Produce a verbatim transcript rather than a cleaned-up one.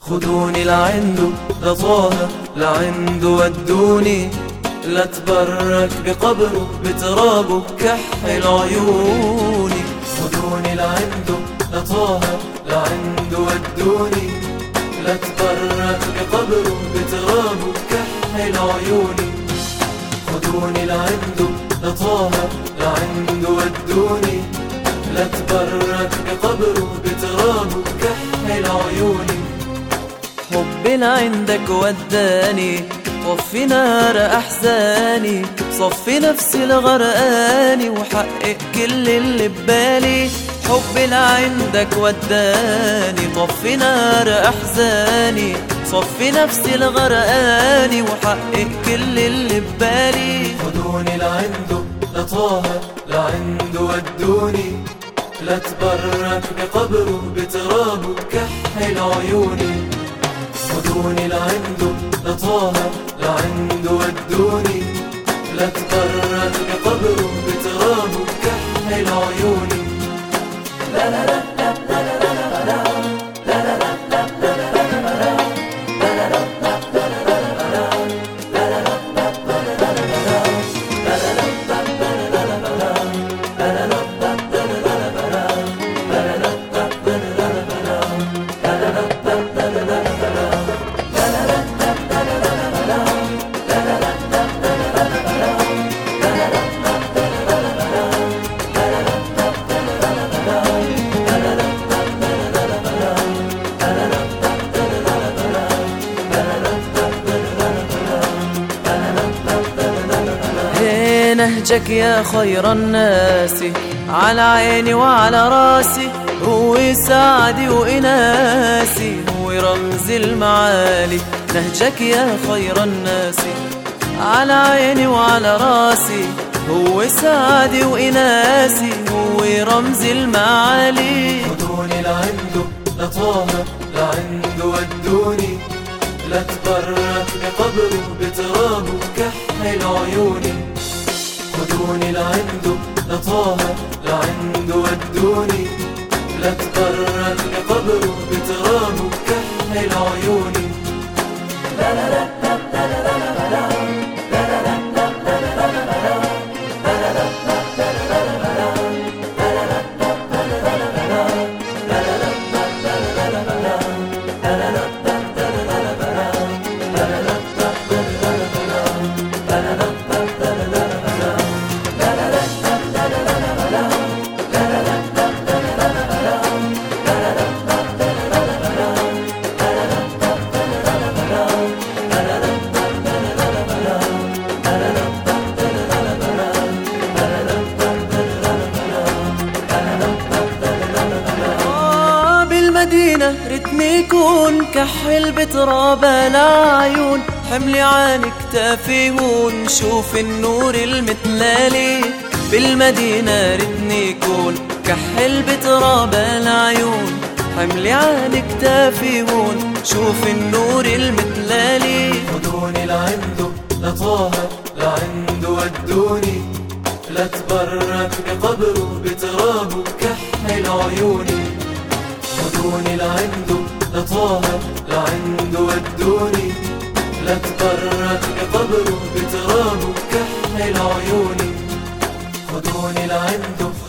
خذوني لعنده لطه لعنده ودوني، لاتبرك بقبره بترابه بكحل عيوني. خذوني لعنده لطه لعنده ودوني، لاتبرك بقبره بترابه بكحل عيوني. خذوني لعنده لطه لعنده ودوني، لاتبرك بقبره بترابه بكحل عيوني. حبي لعندك وداني طفي نار أحزاني، صفي نفسي لغرقاني وحقق كل اللي ببالي. حبي لعندك وداني طفي نار أحزاني، صفي نفسي لغرقاني وحقق كل اللي ببالي. خذوني لعنده لطه لعنده ودوني، لاتبرك بقبره بترابه بكحل عيوني. خذوني لعنده لطه لعنده ودوني، لاتبرك بقبره بترابه بكحل عيوني. لا لا لا لا لا لا لا نهجك يا خير الناس على عيني وعلى راسي، هو سعدي وإناسي، هو رمز المعالي. نهجك يا خير الناس على عيني وعلى راسي، هو سعدي وإناسي، هو رمز المعالي. خذوني لعنده لطه لعنده ودوني، لاتبرك بقبره بترابه بكحل عيوني. خذوني لعنده لطه لعنده ودوني، لاتبرك بقبره بترابه بكحل عيوني. لا لا لا لا لا لا لا بالمدينة رتمي يكون كحل بتراب العيون، حملي عن كتافي هون شوف النور المتلالي. بالمدينة رتمي يكون كحل بتراب العيون، حملي عن كتافي هون شوف النور المتلالي. خذوني لعنده لطه لعنده ودوني، لاتبرك بقبره بترابه بكحل عيوني. خذوني لعنده لطه لعنده ودوني، لاتبرك بقبره بترابه بكحل عيوني. خذوني لعنده